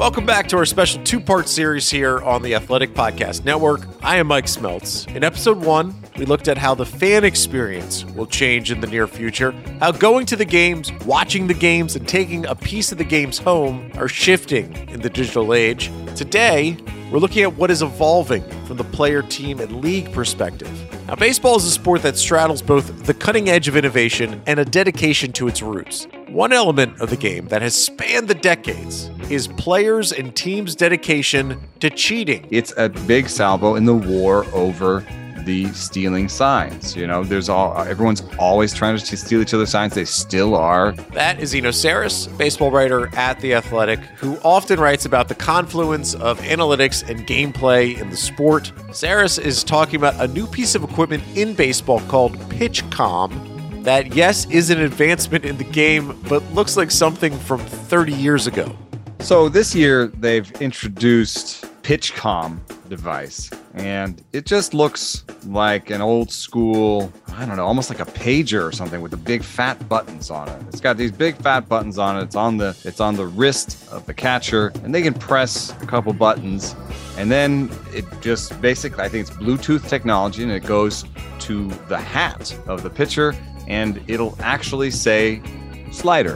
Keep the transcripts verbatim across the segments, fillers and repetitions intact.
Welcome back to our special two-part series here on the Athletic Podcast Network. I am Mike Smeltz. In episode one, we looked at how the fan experience will change in the near future, how going to the games, watching the games, and taking a piece of the games home are shifting in the digital age. Today, we're looking at what is evolving from the player, team, and league perspective. Now, baseball is a sport that straddles both the cutting edge of innovation and a dedication to its roots. One element of the game that has spanned the decades is players and teams' dedication to cheating. It's a big salvo in the war over the stealing signs. You know, there's all everyone's always trying to steal each other's signs. They still are. That is Eno Sarris, baseball writer at The Athletic, who often writes about the confluence of analytics and gameplay in the sport. Sarris is talking about a new piece of equipment in baseball called PitchCom that, yes, is an advancement in the game, but looks like something from thirty years ago. So this year, they've introduced PitchCom device, and it just looks like an old school, I don't know, almost like a pager or something with the big fat buttons on it. It's got these big fat buttons on it. It's on the it's on the wrist of the catcher, and they can press a couple buttons, and then it just basically, I think it's Bluetooth technology, and it goes to the hat of the pitcher, and it'll actually say slider.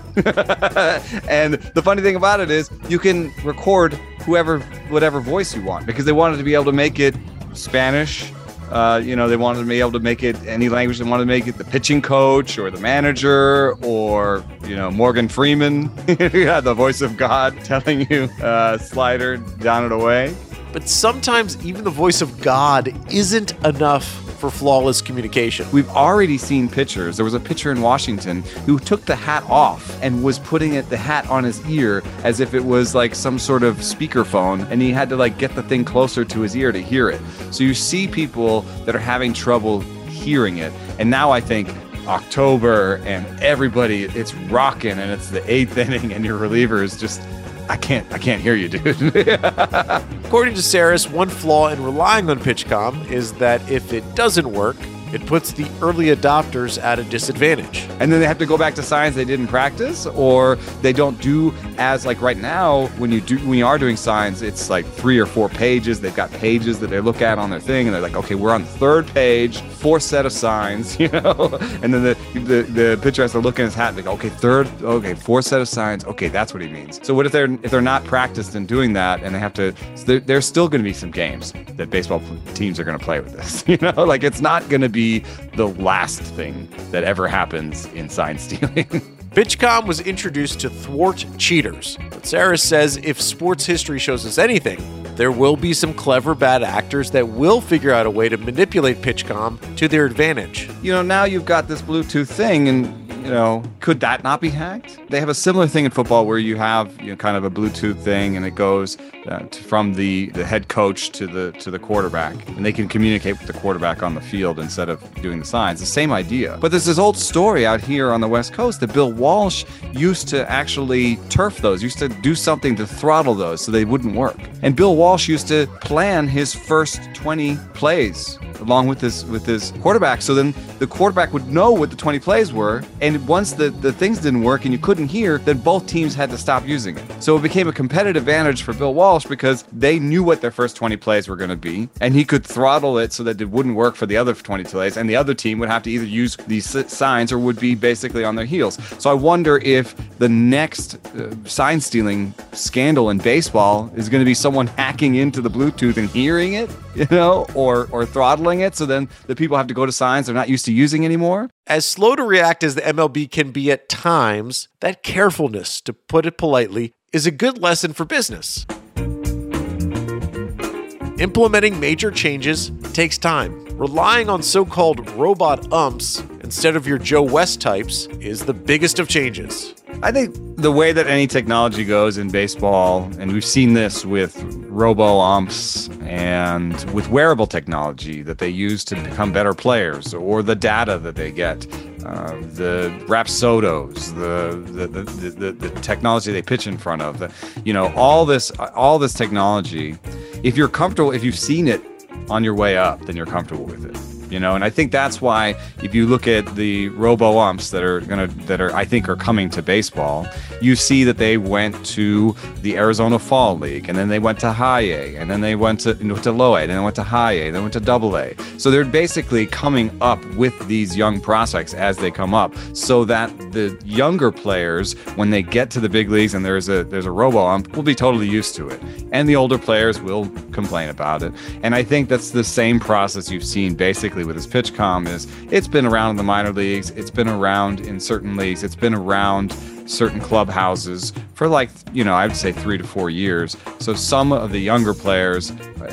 And the funny thing about it is you can record whoever, whatever voice you want, because they wanted to be able to make it Spanish. Uh, you know, they wanted to be able to make it any language. They wanted to make it the pitching coach or the manager or, you know, Morgan Freeman, yeah, the voice of God telling you uh, slider, down and away. But sometimes even the voice of God isn't enough for flawless communication. We've already seen pitchers. There was a pitcher in Washington who took the hat off and was putting it, the hat on his ear as if it was like some sort of speakerphone, and he had to like get the thing closer to his ear to hear it. So you see people that are having trouble hearing it. And now I think October and everybody, it's rocking and it's the eighth inning and your reliever is just, I can't, I can't hear you, dude. According to Sarris, one flaw in relying on PitchCom is that if it doesn't work, it puts the early adopters at a disadvantage. And then they have to go back to signs they didn't practice, or they don't do as, like right now, when you do when you are doing signs, it's like three or four pages. They've got pages that they look at on their thing, and they're like, okay, we're on the third page, fourth set of signs, you know? And then the, the, the pitcher has to look in his hat and they go, okay, third, okay, fourth set of signs, okay, that's what he means. So what if they're if they're not practiced in doing that, and they have to, so there, there's still going to be some games that baseball teams are going to play with this, you know? Like, it's not going to be be the last thing that ever happens in sign stealing. PitchCom was introduced to thwart cheaters, but Sarris says if sports history shows us anything, there will be some clever bad actors that will figure out a way to manipulate PitchCom to their advantage. You know, now you've got this Bluetooth thing, and you know, could that not be hacked? They have a similar thing in football where you have, you know, kind of a Bluetooth thing, and it goes uh, to, from the, the head coach to the to the quarterback, and they can communicate with the quarterback on the field instead of doing the signs. The same idea. But there's this old story out here on the West Coast that Bill Walsh used to actually turf those, used to do something to throttle those so they wouldn't work. And Bill Walsh used to plan his first twenty plays along with his with his quarterback, so then the quarterback would know what the twenty plays were, and once the, the things didn't work and you couldn't hear, then both teams had to stop using it. So it became a competitive advantage for Bill Walsh because they knew what their first twenty plays were going to be, and he could throttle it so that it wouldn't work for the other twenty plays, and the other team would have to either use these signs or would be basically on their heels. So I wonder if the next uh, sign stealing scandal in baseball is going to be someone hacking into the Bluetooth and hearing it, you know, or or throttling it, so then the people have to go to signs they're not used to using anymore. As slow to react as the M L B can be at times, that carefulness, to put it politely, is a good lesson for business. Implementing major changes takes time. Relying on so-called robot umps instead of your Joe West types is the biggest of changes. I think the way that any technology goes in baseball, and we've seen this with robo-umps and with wearable technology that they use to become better players, or the data that they get, uh, the Rapsodos, the the, the the the technology they pitch in front of, the, you know, all this all this technology. If you're comfortable, if you've seen it on your way up, then you're comfortable with it. you know. And I think that's why if you look at the robo umps that are gonna that are I think are coming to baseball, you see that they went to the Arizona Fall League, and then they went to High A, and then they went to you know, to Low A, and then they went to High A, then went to Double A. So they're basically coming up with these young prospects as they come up, so that the younger players, when they get to the big leagues and there's a there's a robo ump, will be totally used to it, and the older players will complain about it. And I think that's the same process you've seen basically with this PitchCom. Is it's been around in the minor leagues, it's been around in certain leagues, it's been around certain clubhouses for like, you know, I'd say three to four years. So some of the younger players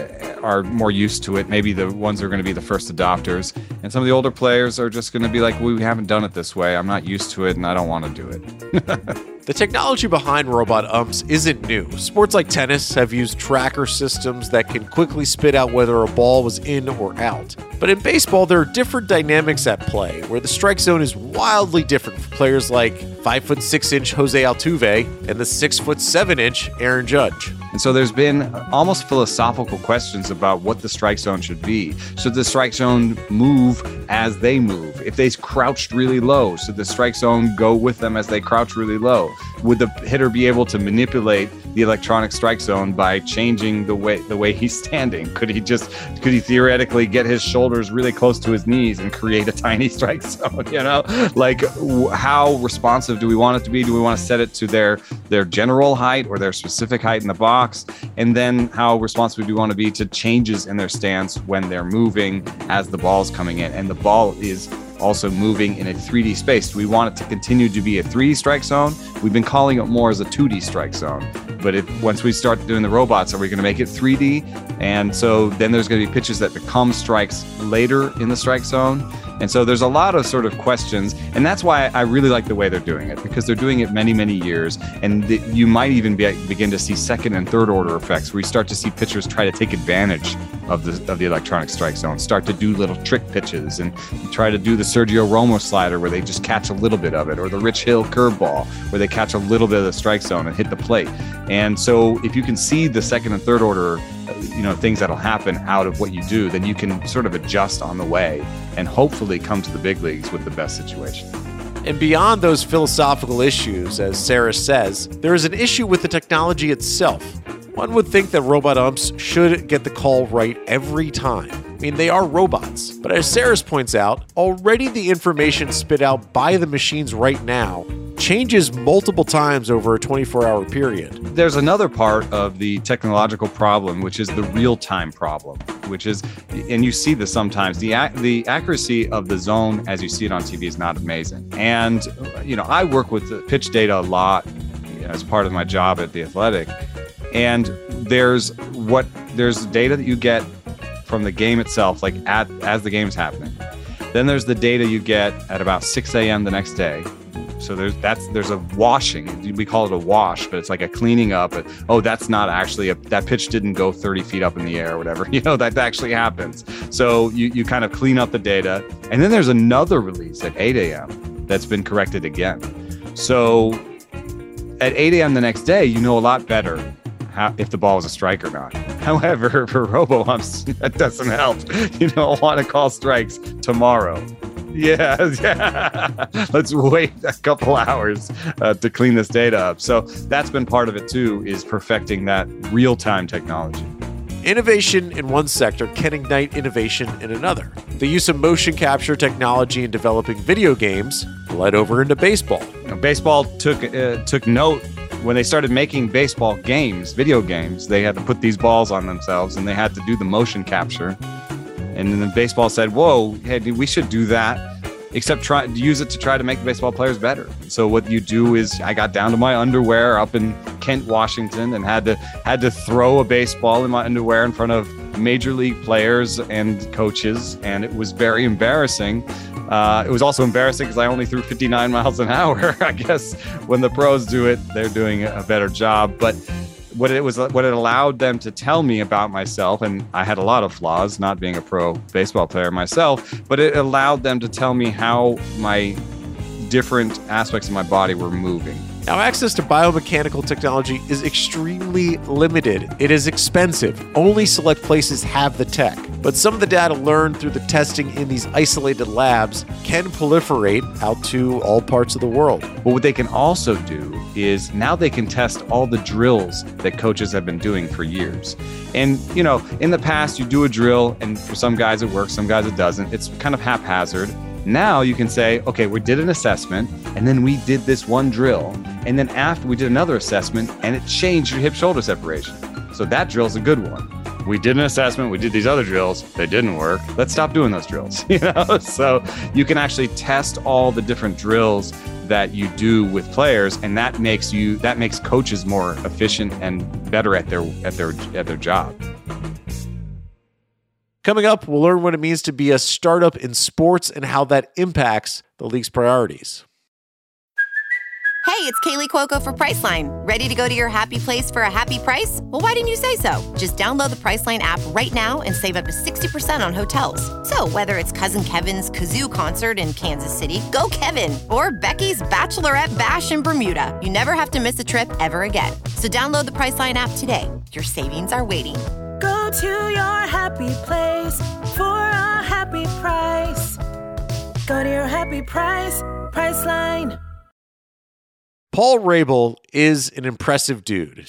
are more used to it. Maybe the ones who are going to be the first adopters. And some of the older players are just going to be like, we haven't done it this way. I'm not used to it and I don't want to do it. The technology behind robot umps isn't new. Sports like tennis have used tracker systems that can quickly spit out whether a ball was in or out. But in baseball, there are different dynamics at play, where the strike zone is wildly different for players like five foot six inch Jose Altuve and the six foot seven inch Aaron Judge. And so there's been almost philosophical questions about what the strike zone should be. Should the strike zone move as they move? If they crouched really low, should the strike zone go with them as they crouch really low? Would the hitter be able to manipulate the electronic strike zone by changing the way the way he's standing? Could he just could he theoretically get his shoulders really close to his knees and create a tiny strike zone? You know, like w- how responsive do we want it to be? Do we want to set it to their their general height or their specific height in the box? And then how responsive do we want to be to changes in their stance when they're moving as the ball's coming in and the ball is also moving in a three D space? Do we want it to continue to be a three D strike zone? We've been calling it more as a two D strike zone. But if once we start doing the robots, are we going to make it three D? And so then there's going to be pitches that become strikes later in the strike zone. And so there's a lot of sort of questions. And that's why I really like the way they're doing it, because they're doing it many, many years. And the, you might even be, begin to see second and third order effects where you start to see pitchers try to take advantage of the of the electronic strike zone, start to do little trick pitches and try to do the Sergio Romo slider where they just catch a little bit of it, or the Rich Hill curveball where they catch a little bit of the strike zone and hit the plate. And so if you can see the second and third order, you know, things that'll happen out of what you do, then you can sort of adjust on the way and hopefully come to the big leagues with the best situation. And beyond those philosophical issues, as Sarah says, there is an issue with the technology itself. One would think that robot umps should get the call right every time. I mean, they are robots. But as Sarah points out, already the information spit out by the machines right now changes multiple times over a twenty-four hour period. There's another part of the technological problem, which is the real-time problem, which is, and you see this sometimes, the ac- the accuracy of the zone as you see it on T V is not amazing. And, you know, I work with the pitch data a lot, you know, as part of my job at The Athletic. And there's what there's data that you get from the game itself, like at as the game's happening. Then there's the data you get at about six a.m. the next day. So there's that's there's a washing. We call it a wash, but it's like a cleaning up. But, oh, that's not actually a that pitch didn't go thirty feet up in the air or whatever. You know, that actually happens. So you you kind of clean up the data, and then there's another release at eight a.m. that's been corrected again. So at eight a.m. the next day, you know a lot better how, if the ball was a strike or not. However, for robo-umps, that doesn't help. You don't want to call strikes tomorrow. Yeah, yeah. Let's wait a couple hours uh, to clean this data up. So that's been part of it too, is perfecting that real-time technology. Innovation in one sector can ignite innovation in another. The use of motion capture technology in developing video games led over into baseball. You know, baseball took uh, took note when they started making baseball games, video games. They had to put these balls on themselves, and they had to do the motion capture. And then baseball said, "Whoa, hey, we should do that, except try use it to try to make the baseball players better." So what you do is, I got down to my underwear up in Kent, Washington, and had to had to throw a baseball in my underwear in front of major league players and coaches, and it was very embarrassing. Uh, it was also embarrassing because I only threw fifty-nine miles an hour. I guess when the pros do it, they're doing a better job. But what it was, what it allowed them to tell me about myself, and I had a lot of flaws, not being a pro baseball player myself, but it allowed them to tell me how my different aspects of my body were moving. Now, access to biomechanical technology is extremely limited. It is expensive. Only select places have the tech. But some of the data learned through the testing in these isolated labs can proliferate out to all parts of the world. But what they can also do is now they can test all the drills that coaches have been doing for years. And, you know, in the past, you do a drill, and for some guys it works, some guys it doesn't. It's kind of haphazard. Now you can say, okay, we did an assessment, and then we did this one drill. And then after we did another assessment, and it changed your hip-shoulder separation. So that drill's a good one. We did an assessment, we did these other drills, they didn't work. Let's stop doing those drills. You know, so you can actually test all the different drills that you do with players, and that makes you that makes coaches more efficient and better at their at their at their job. Coming up, we'll learn what it means to be a startup in sports and how that impacts the league's priorities. Hey, it's Kaylee Cuoco for Priceline. Ready to go to your happy place for a happy price? Well, why didn't you say so? Just download the Priceline app right now and save up to sixty percent on hotels. So whether it's Cousin Kevin's Kazoo Concert in Kansas City, go Kevin, or Becky's Bachelorette Bash in Bermuda, you never have to miss a trip ever again. So download the Priceline app today. Your savings are waiting. Go to your happy place for a happy price. Go to your happy price, Priceline. Paul Rabil is an impressive dude.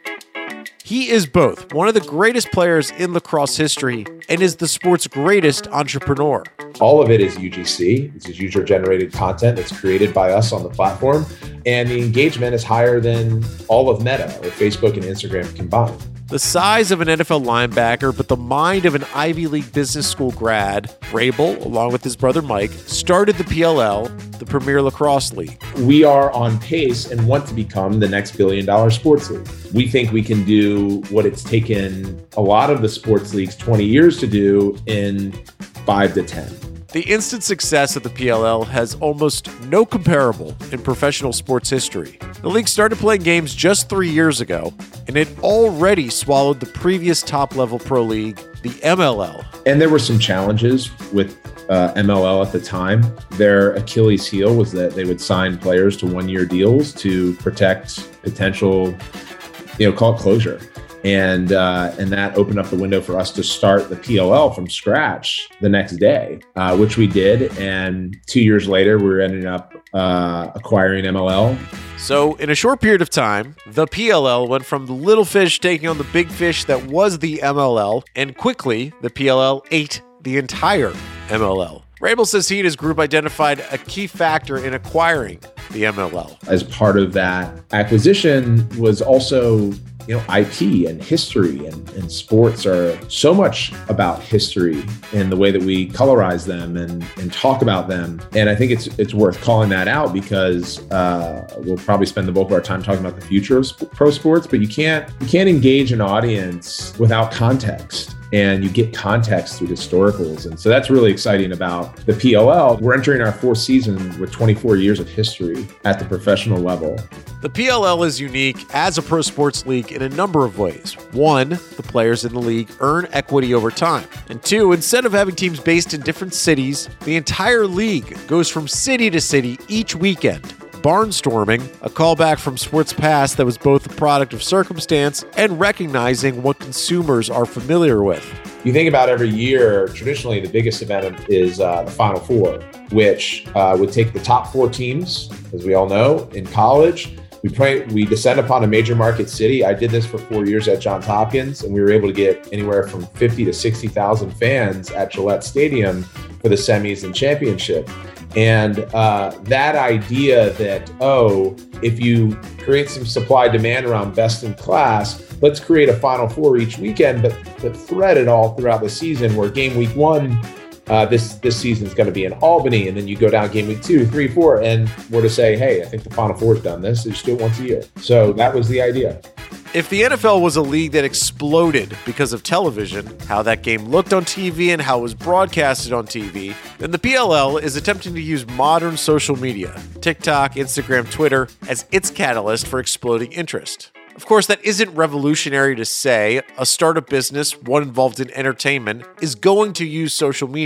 He is both one of the greatest players in lacrosse history and is the sport's greatest entrepreneur. All of it is U G C. This is user-generated content that's created by us on the platform, and the engagement is higher than all of Meta or Facebook and Instagram combined. The size of an N F L linebacker, but the mind of an Ivy League business school grad, Rabil, along with his brother Mike, started the P L L, the Premier Lacrosse League. We are on pace and want to become the next billion-dollar sports league. We think we can do what it's taken a lot of the sports leagues twenty years to do in five to ten. The instant success of the P L L has almost no comparable in professional sports history. The league started playing games just three years ago, and it already swallowed the previous top-level pro league, the M L L. And there were some challenges with uh, M L L at the time. Their Achilles heel was that they would sign players to one-year deals to protect potential, you know, call it closure. And uh, and that opened up the window for us to start the P L L from scratch the next day, uh, which we did. And two years later, we were ending up uh, acquiring M L L. So in a short period of time, the P L L went from the little fish taking on the big fish that was the M L L, and quickly the P L L ate the entire M L L. Rabil says he and his group identified a key factor in acquiring the M L L. As part of that acquisition was also, you know, I P and history, and, and sports are so much about history in the way that we colorize them and, and talk about them. And I think it's it's worth calling that out because uh, we'll probably spend the bulk of our time talking about the future of sp- pro sports, but you can't you can't engage an audience without context. And you get context through historicals. And so that's really exciting about the P L L. We're entering our fourth season with twenty-four years of history at the professional level. The P L L is unique as a pro sports league in a number of ways. One, the players in the league earn equity over time. And two, instead of having teams based in different cities, the entire league goes from city to city each weekend. Barnstorming, a callback from sports past that was both a product of circumstance and recognizing what consumers are familiar with. You think about every year, traditionally the biggest event is uh, the Final Four, which uh, would take the top four teams, as we all know, in college. We pray, we descend upon a major market city. I did this for four years at Johns Hopkins, and we were able to get anywhere from fifty to sixty thousand fans at Gillette Stadium for the semis and championship. And uh, that idea that, oh, if you create some supply demand around best in class, let's create a Final Four each weekend, but, but thread it all throughout the season where game week one, uh, this, this season is going to be in Albany. And then you go down game week two, three, four, and we're to say, hey, I think the Final Four's done this. They just do it once a year. So that was the idea. If the N F L was a league that exploded because of television, how that game looked on T V and how it was broadcasted on T V, then the P L L is attempting to use modern social media, TikTok, Instagram, Twitter, as its catalyst for exploding interest. Of course, that isn't revolutionary to say. A startup business, one involved in entertainment, is going to use social media.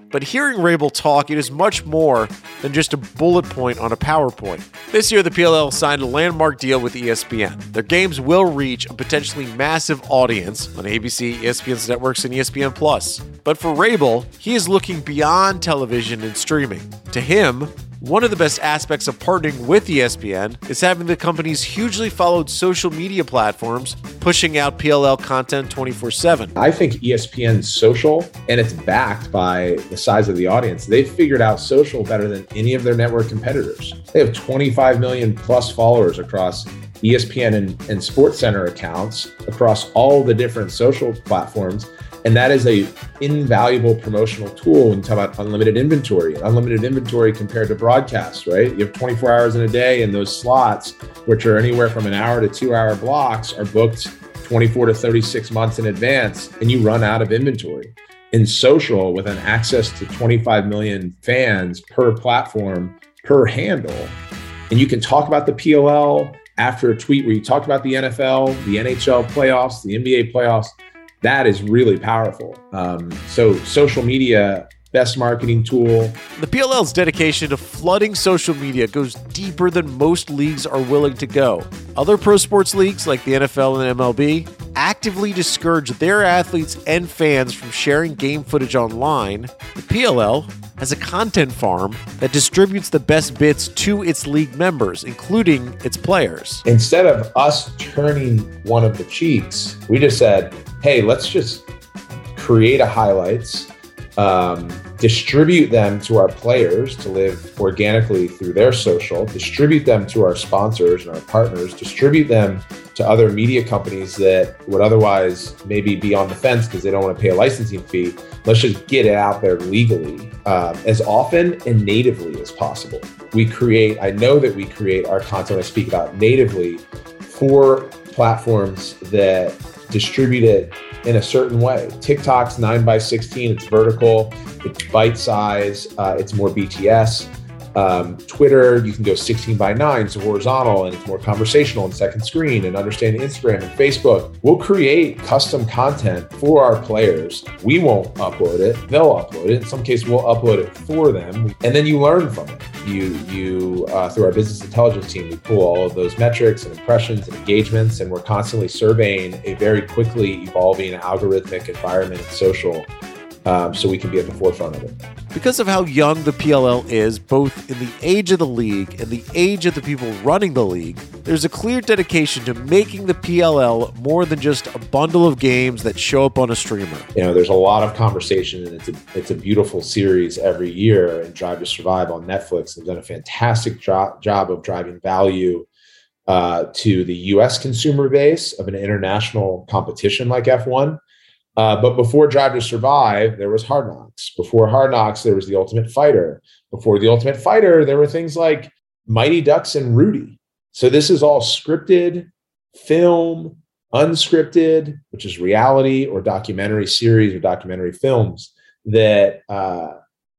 But hearing Rabel talk, it is much more than just a bullet point on a PowerPoint. This year, the P L L signed a landmark deal with E S P N. Their games will reach a potentially massive audience on A B C, E S P N's networks, and E S P N Plus. But for Rabel, he is looking beyond television and streaming. To him, one of the best aspects of partnering with E S P N is having the company's hugely followed social media platforms pushing out P L L content twenty-four seven. I think E S P N's social, and it's backed by the size of the audience. They've figured out social better than any of their network competitors. They have twenty-five million plus followers across E S P N and, and SportsCenter accounts across all the different social platforms. And that is a invaluable promotional tool when you talk about unlimited inventory. Unlimited inventory compared to broadcast, right? You have twenty-four hours in a day, and those slots, which are anywhere from an hour to two hour blocks, are booked twenty-four to thirty-six months in advance, and you run out of inventory. In social, with an access to twenty-five million fans per platform, per handle, and you can talk about the P L L after a tweet where you talked about the N F L, the N H L playoffs, the N B A playoffs. That is really powerful. Um, so social media, best marketing tool. The P L L's dedication to flooding social media goes deeper than most leagues are willing to go. Other pro sports leagues like the N F L and M L B actively discourage their athletes and fans from sharing game footage online. The P L L has a content farm that distributes the best bits to its league members, including its players. Instead of us turning one of the cheeks, we just said, hey, let's just create a highlights, um, distribute them to our players to live organically through their social, distribute them to our sponsors and our partners, distribute them to other media companies that would otherwise maybe be on the fence because they don't want to pay a licensing fee. Let's just get it out there legally um, as often and natively as possible. We create, I know that we create our content, I speak about natively, for platforms that distribute it in a certain way. TikTok's nine by sixteen, it's vertical, it's bite size, uh, it's more B T S. Um, Twitter, you can go sixteen by nine, so horizontal, and it's more conversational and second screen, and understanding Instagram and Facebook. We'll create custom content for our players. We won't upload it, they'll upload it. In some cases, we'll upload it for them, and then you learn from it. You, you uh, through our business intelligence team, we pull all of those metrics and impressions and engagements, and we're constantly surveying a very quickly evolving algorithmic environment and social, um, so we can be at the forefront of it. Because of how young the P L L is, both in the age of the league and the age of the people running the league, there's a clear dedication to making the P L L more than just a bundle of games that show up on a streamer. You know, there's a lot of conversation, and it's a, it's a beautiful series every year. And Drive to Survive on Netflix have done a fantastic jo- job of driving value uh, to the U S consumer base of an international competition like F one. Uh, but before Drive to Survive, there was Hard Knocks. Before Hard Knocks, there was The Ultimate Fighter. Before The Ultimate Fighter, there were things like Mighty Ducks and Rudy. So this is all scripted, film, unscripted, which is reality or documentary series or documentary films that uh,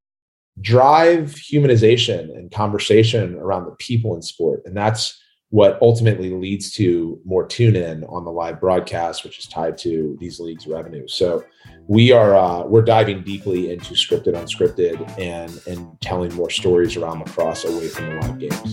drive humanization and conversation around the people in sport. And that's what ultimately leads to more tune-in on the live broadcast, which is tied to these leagues' revenue. So we are uh, we're diving deeply into scripted, unscripted, and and telling more stories around lacrosse away from the live games.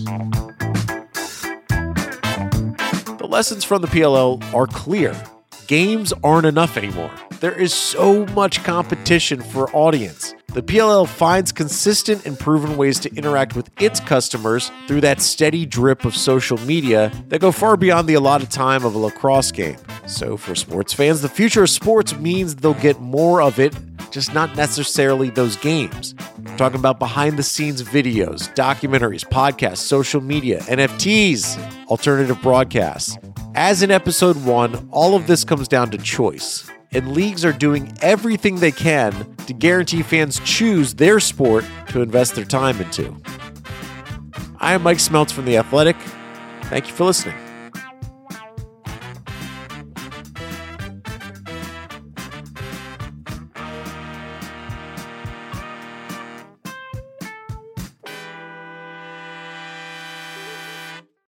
The lessons from the P L L are clear. Games aren't enough anymore. There is so much competition for audience. The P L L finds consistent and proven ways to interact with its customers through that steady drip of social media that go far beyond the allotted time of a lacrosse game. So for sports fans, the future of sports means they'll get more of it, just not necessarily those games. We're talking about behind-the-scenes videos, documentaries, podcasts, social media, N F Ts, alternative broadcasts. As in episode one, all of this comes down to choice. And leagues are doing everything they can to guarantee fans choose their sport to invest their time into. I am Mike Smeltz from The Athletic. Thank you for listening.